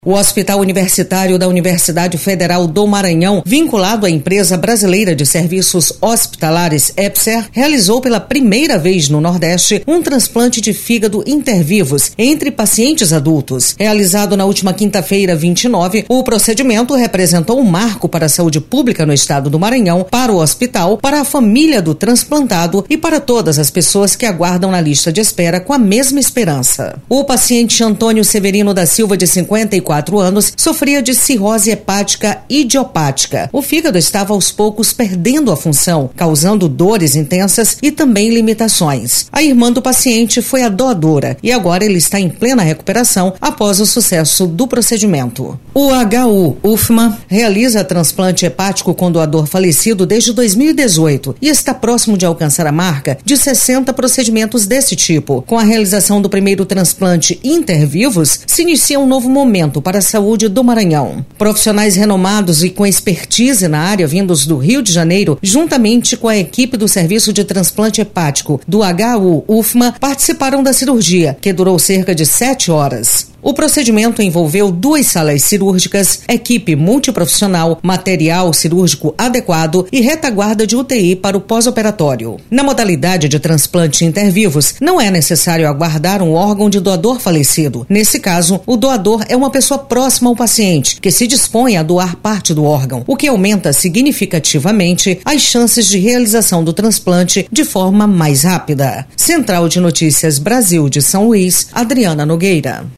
O Hospital Universitário da Universidade Federal do Maranhão, vinculado à Empresa Brasileira de Serviços Hospitalares EPSER, realizou pela primeira vez no Nordeste um transplante de fígado intervivos entre pacientes adultos. Realizado na última quinta-feira, 29, o procedimento representou um marco para a saúde pública no estado do Maranhão, para o hospital, para a família do transplantado e para todas as pessoas que aguardam na lista de espera com a mesma esperança. O paciente Antônio Severino da Silva, de 54 anos, sofria de cirrose hepática idiopática. O fígado estava aos poucos perdendo a função, causando dores intensas e também limitações. A irmã do paciente foi a doadora e agora ele está em plena recuperação após o sucesso do procedimento. O HU-UFMA realiza transplante hepático com doador falecido desde 2018 e está próximo de alcançar a marca de 60 procedimentos desse tipo. Com a realização do primeiro transplante intervivos, se inicia um novo momento para a saúde do Maranhão. Profissionais renomados e com expertise na área vindos do Rio de Janeiro, juntamente com a equipe do Serviço de Transplante Hepático do HU-UFMA, participaram da cirurgia, que durou cerca de 7 horas. O procedimento envolveu 2 salas cirúrgicas, equipe multiprofissional, material cirúrgico adequado e retaguarda de UTI para o pós-operatório. Na modalidade de transplante intervivos, não é necessário aguardar um órgão de doador falecido. Nesse caso, o doador é uma pessoa próxima ao paciente, que se dispõe a doar parte do órgão, o que aumenta significativamente as chances de realização do transplante de forma mais rápida. Central de Notícias Brasil de São Luís, Adriana Nogueira.